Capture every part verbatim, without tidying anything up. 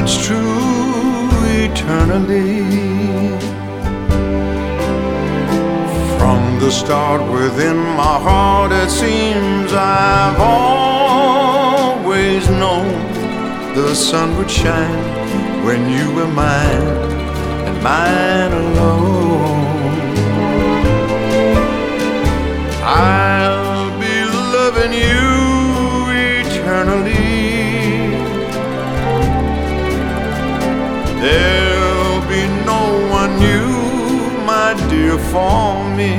that's true eternally. From the start within my heart, it seems I've always known the sun would shine when you were mine, and mine alone. I'll be loving you eternally. There'll be no one new, my dear, for me.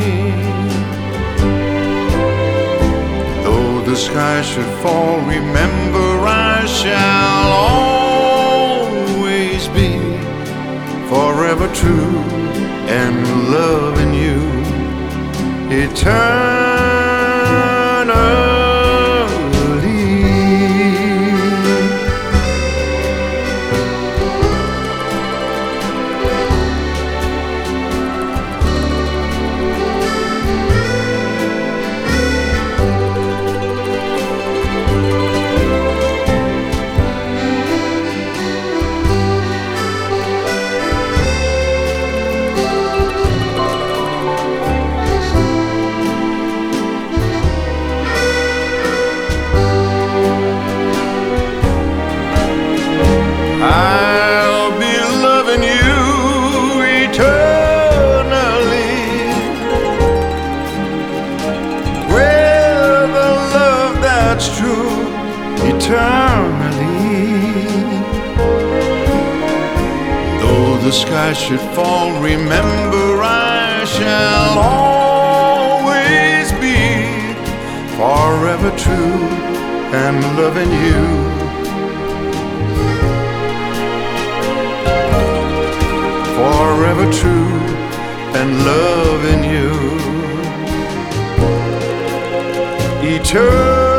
Though the sky should fall, remember I shall always be forever true and loving you eternally. I'll be loving you eternally, with a love that's true eternally. Though the sky should fall, remember I shall always be forever true and loving you. Forever true and loving you eternally.